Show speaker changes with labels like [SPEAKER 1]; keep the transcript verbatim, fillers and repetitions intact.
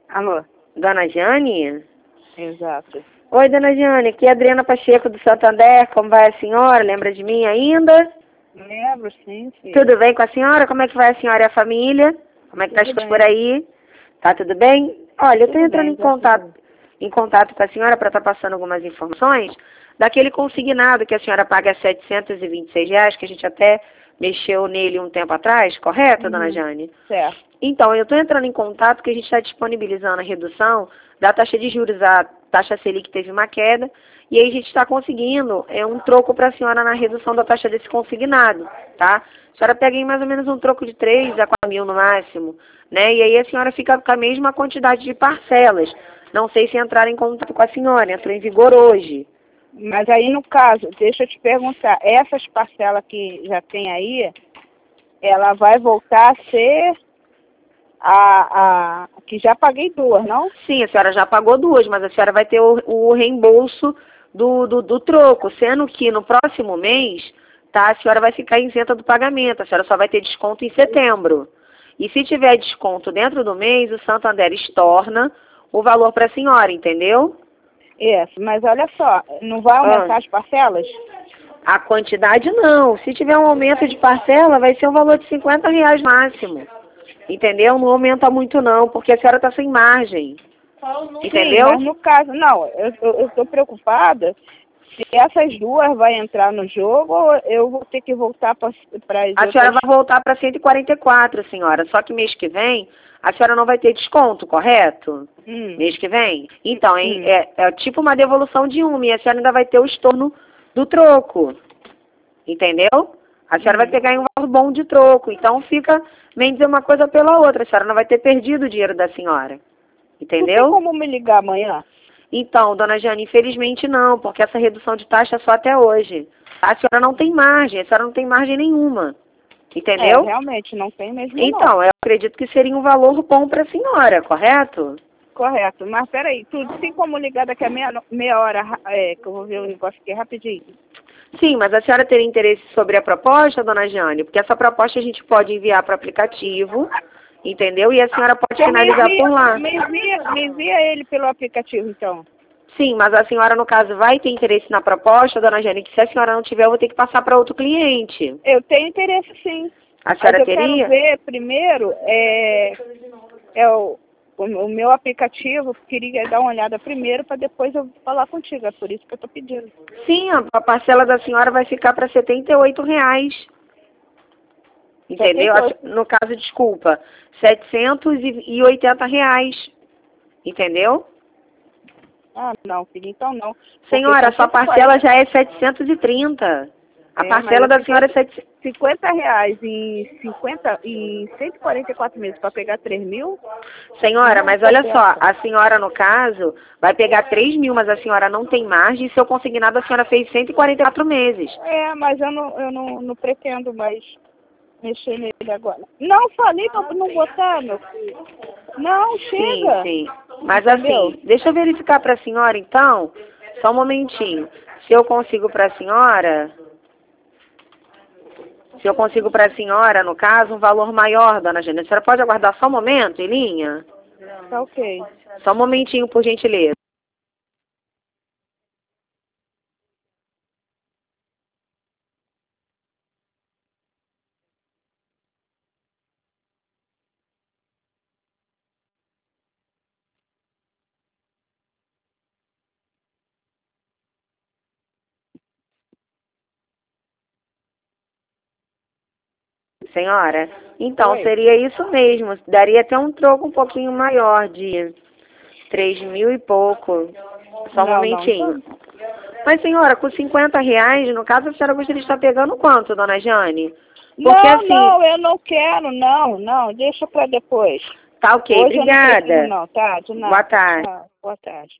[SPEAKER 1] Alô?
[SPEAKER 2] Dona Jane?
[SPEAKER 1] Exato.
[SPEAKER 2] Oi, Dona Jane, aqui é a Adriana Pacheco do Santander. Como vai a senhora? Lembra de mim ainda?
[SPEAKER 1] Lembro, sim, sim.
[SPEAKER 2] Tudo bem com a senhora? Como é que vai a senhora e a família? Como é que tá as
[SPEAKER 1] Tudo
[SPEAKER 2] coisas
[SPEAKER 1] bem.
[SPEAKER 2] por aí? Tá tudo bem? Olha, eu tô
[SPEAKER 1] Tudo
[SPEAKER 2] entrando
[SPEAKER 1] bem,
[SPEAKER 2] em
[SPEAKER 1] graças a
[SPEAKER 2] contato,
[SPEAKER 1] Deus.
[SPEAKER 2] em contato com a senhora para estar passando algumas informações daquele consignado que a senhora paga setecentos e vinte e seis reais, que a gente até mexeu nele um tempo atrás, correto, Dona
[SPEAKER 1] Uhum.
[SPEAKER 2] Jane?
[SPEAKER 1] Certo.
[SPEAKER 2] Então, eu estou entrando em contato porque a gente está disponibilizando a redução da taxa de juros. A taxa Selic teve uma queda e aí a gente está conseguindo é, um troco para a senhora na redução da taxa desse consignado, tá? A senhora pega em mais ou menos um troco de três a quatro mil no máximo, né? E aí a senhora fica com a mesma quantidade de parcelas. Não sei se entraram em contato com a senhora, entrou em vigor hoje.
[SPEAKER 1] Mas aí, no caso, deixa eu te perguntar, essas parcelas que já tem aí, ela vai voltar a ser a, a que já paguei duas, não?
[SPEAKER 2] Sim, a senhora já pagou duas, mas a senhora vai ter o, o reembolso do, do, do troco, sendo que no próximo mês, tá, a senhora vai ficar isenta do pagamento, a senhora só vai ter desconto em setembro. E se tiver desconto dentro do mês, o Santander estorna o valor para a senhora, entendeu?
[SPEAKER 1] Isso, mas olha só, não vai aumentar
[SPEAKER 2] Ah,
[SPEAKER 1] as parcelas?
[SPEAKER 2] a quantidade não. Se tiver um aumento de parcela, vai ser um valor de cinquenta reais máximo. Entendeu? Não aumenta muito não, porque a senhora está sem margem.
[SPEAKER 1] Sim,
[SPEAKER 2] Entendeu?
[SPEAKER 1] mas no caso, não, eu estou preocupada se essas duas vai entrar no jogo ou eu vou ter que voltar para as
[SPEAKER 2] A senhora
[SPEAKER 1] outras.
[SPEAKER 2] vai voltar para cento e quarenta e quatro, senhora. Só que mês que vem, a senhora não vai ter desconto, correto?
[SPEAKER 1] Hum,
[SPEAKER 2] Mês que vem? Então, é,
[SPEAKER 1] hum,
[SPEAKER 2] é, é tipo uma devolução de uma e a senhora ainda vai ter o estorno do troco. Entendeu? A senhora vai
[SPEAKER 1] hum.
[SPEAKER 2] pegar em um valor bom de troco. Então, fica, vem dizer uma coisa pela outra. A senhora não vai ter perdido o dinheiro da senhora.
[SPEAKER 1] Tu tem
[SPEAKER 2] Entendeu?
[SPEAKER 1] como me ligar amanhã?
[SPEAKER 2] Então, dona Jane, infelizmente não, porque essa redução de taxa é só até hoje. A senhora não tem margem, a senhora não tem margem nenhuma.
[SPEAKER 1] É,
[SPEAKER 2] Entendeu?
[SPEAKER 1] realmente, não tem mesmo não.
[SPEAKER 2] Então, eu acredito que seria um valor bom para a senhora, correto?
[SPEAKER 1] Correto, mas peraí, tu tem como ligar daqui a meia, meia hora, ra- é, que eu vou ver o negócio aqui rapidinho.
[SPEAKER 2] Sim, mas a senhora teria interesse sobre a proposta, dona Jane? Porque essa proposta a gente pode enviar para o aplicativo, entendeu? E a senhora pode
[SPEAKER 1] Então me
[SPEAKER 2] finalizar
[SPEAKER 1] envia,
[SPEAKER 2] por lá.
[SPEAKER 1] me envia, me envia ele pelo aplicativo, então.
[SPEAKER 2] Sim, mas a senhora, no caso, vai ter interesse na proposta, dona Jane, que se a senhora não tiver, eu vou ter que passar para outro cliente.
[SPEAKER 1] Eu tenho interesse sim,
[SPEAKER 2] A
[SPEAKER 1] mas
[SPEAKER 2] senhora
[SPEAKER 1] eu quero
[SPEAKER 2] teria?
[SPEAKER 1] ver primeiro, é, é o, o, o meu aplicativo, queria dar uma olhada primeiro para depois eu falar contigo, é por isso que eu estou pedindo.
[SPEAKER 2] Sim, a a parcela da senhora vai ficar para setenta e oito reais. Entendeu?
[SPEAKER 1] setenta e oito.
[SPEAKER 2] No caso, desculpa, setecentos e oitenta reais. Entendeu?
[SPEAKER 1] Ah, não, filho, então não. Porque
[SPEAKER 2] Senhora,
[SPEAKER 1] são
[SPEAKER 2] sua
[SPEAKER 1] cento e
[SPEAKER 2] parcela
[SPEAKER 1] quarenta.
[SPEAKER 2] já é setecentos e trinta. A
[SPEAKER 1] É, mas
[SPEAKER 2] parcela
[SPEAKER 1] é
[SPEAKER 2] da senhora é
[SPEAKER 1] cinquenta,
[SPEAKER 2] setecentos.
[SPEAKER 1] cinquenta reais em, cinquenta, em cento e quarenta e quatro meses para pegar três mil,
[SPEAKER 2] Senhora,
[SPEAKER 1] não
[SPEAKER 2] mas olha só,
[SPEAKER 1] compensa.
[SPEAKER 2] a senhora, no caso, vai pegar três mil, mas a senhora não tem margem e seu consignado a senhora fez cento e quarenta e quatro meses.
[SPEAKER 1] É, mas eu não, eu não, não pretendo mais mexer nele agora. Não, falei para não botar, meu filho. Não,
[SPEAKER 2] Sim,
[SPEAKER 1] chega.
[SPEAKER 2] sim. Mas
[SPEAKER 1] Entendeu?
[SPEAKER 2] assim, deixa eu verificar para a senhora, então, só um momentinho. Se eu consigo para a senhora, se eu consigo para a senhora, no caso, um valor maior, dona Jane. A senhora pode aguardar só um momento, em linha?
[SPEAKER 1] Tá ok.
[SPEAKER 2] Só um momentinho, por gentileza. Senhora, então
[SPEAKER 1] Oi.
[SPEAKER 2] seria isso mesmo. Daria até um troco um pouquinho maior, de três mil e pouco. Só um
[SPEAKER 1] Não, não,
[SPEAKER 2] momentinho.
[SPEAKER 1] então.
[SPEAKER 2] Mas, senhora, com cinquenta reais, no caso, a senhora gostaria de estar pegando quanto, dona Jane? Porque
[SPEAKER 1] Não,
[SPEAKER 2] assim,
[SPEAKER 1] não, eu não quero, não, não, deixa para depois.
[SPEAKER 2] tá ok,
[SPEAKER 1] Hoje eu não preciso
[SPEAKER 2] obrigada.
[SPEAKER 1] não, tá? De
[SPEAKER 2] Boa
[SPEAKER 1] nada.
[SPEAKER 2] tarde.
[SPEAKER 1] Tchau, boa tarde.